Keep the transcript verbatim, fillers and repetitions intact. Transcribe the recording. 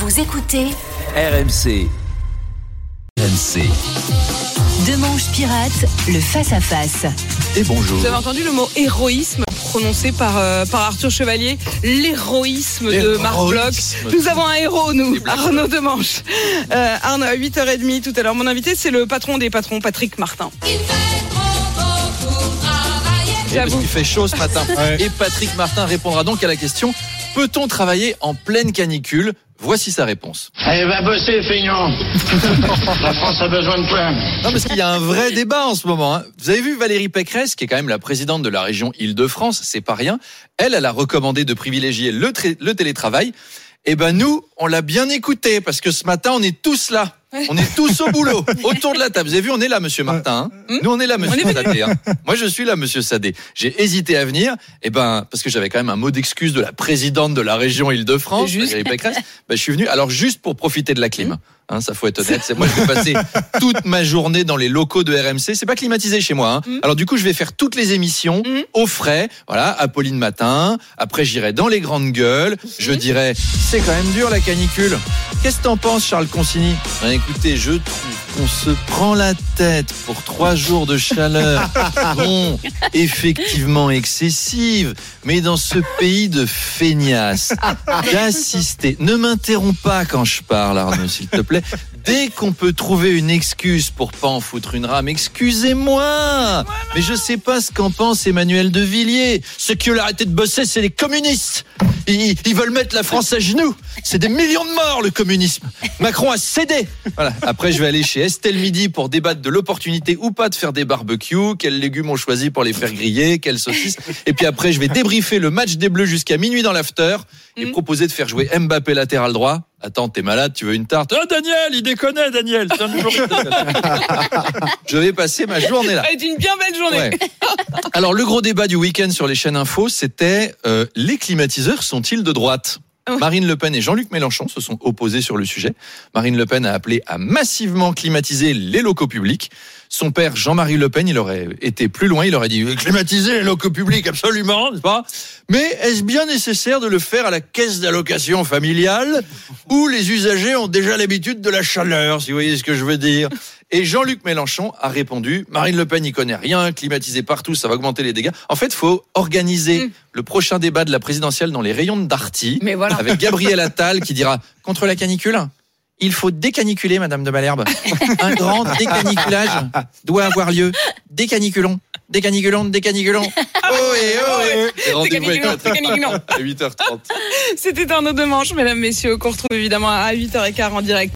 Vous écoutez R M C. R M C. Demanche pirate, le face-à-face. Et bonjour. Vous avez entendu le mot héroïsme prononcé par, euh, par Arthur Chevalier, l'héroïsme de Marc Bloch. Nous avons un héros, nous, Arnaud Demanche. Euh, Arnaud, à huit heures trente tout à l'heure. Mon invité, c'est le patron des patrons, Patrick Martin. Parce qu'il fait chaud ce matin. Ouais. Et Patrick Martin répondra donc à la question: peut-on travailler en pleine canicule? Voici sa réponse. Allez, va bosser, feignant. La France a besoin de toi. Non, parce qu'il y a un vrai débat en ce moment. Hein. Vous avez vu Valérie Pécresse, qui est quand même la présidente de la région Île-de-France, c'est pas rien. Elle, elle a recommandé de privilégier le, tra- le télétravail. Eh ben nous, on l'a bien écouté, parce que ce matin, on est tous là. On est tous au boulot, autour de la table. Vous avez vu, on est là, monsieur Martin. Hein. Nous, on est là, monsieur Sadé. Hein. Moi, je suis là, monsieur Sadé. J'ai hésité à venir, eh ben, parce que j'avais quand même un mot d'excuse de la présidente de la région Île-de-France, Valérie Pécresse. Ben, je suis venu, alors juste pour profiter de la clim. Hein, ça faut être honnête. C'est moi, je vais passer toute ma journée dans les locaux de R M C. C'est pas climatisé chez moi. Hein. Mm. Alors du coup, je vais faire toutes les émissions mm. au frais. Voilà, Apolline Matin. Après, j'irai dans les grandes gueules. Je mm. dirai, c'est quand même dur la canicule. Qu'est-ce que t'en penses, Charles Consigny? Ben, écoutez, je trouve qu'on se prend la tête pour trois jours de chaleur. Bon, effectivement excessive, mais dans ce pays de feignasses, d'assister. Ne m'interromps pas quand je parle, Arnaud, s'il te plaît. Dès qu'on peut trouver une excuse pour pas en foutre une rame, excusez-moi. Mais je sais pas ce qu'en pense Emmanuel de Villiers. Ceux qui veulent arrêter de bosser, c'est les communistes. Ils, ils veulent mettre la France à genoux. C'est des millions de morts, le communisme. Macron a cédé. Voilà. Après, je vais aller chez Estelle Midi pour débattre de l'opportunité ou pas de faire des barbecues. Quels légumes on choisit pour les faire griller, quelles saucisses. Et puis après, je vais débriefer le match des Bleus jusqu'à minuit dans l'after et mmh. proposer de faire jouer Mbappé latéral droit. Attends, t'es malade, tu veux une tarte? Oh, Daniel, il déconne, Daniel. Je vais passer ma journée là. C'est une bien belle journée. Ouais. Alors, le gros débat du week-end sur les chaînes info, c'était euh, les climatiseurs sont-ils de droite? Marine Le Pen et Jean-Luc Mélenchon se sont opposés sur le sujet. Marine Le Pen a appelé à massivement climatiser les locaux publics. Son père, Jean-Marie Le Pen, il aurait été plus loin. Il aurait dit climatiser les locaux publics, absolument, n'est-ce pas? Mais est-ce bien nécessaire de le faire à la caisse d'allocation familiale où les usagers ont déjà l'habitude de la chaleur, si vous voyez ce que je veux dire? Et Jean-Luc Mélenchon a répondu, Marine Le Pen n'y connaît rien, climatiser partout, ça va augmenter les dégâts. En fait, il faut organiser mmh. le prochain débat de la présidentielle dans les rayons de Darty, voilà. avec Gabriel Attal qui dira, contre la canicule, il faut décaniculer, Madame de Malherbe. Un grand décaniculage doit avoir lieu. Décaniculons, décaniculons, décaniculons. Oh et oh et rendez-vous avec Patrick à huit heures trente. C'était Arnaud Demanche, mesdames, messieurs, qu'on retrouve évidemment à huit heures quinze en direct.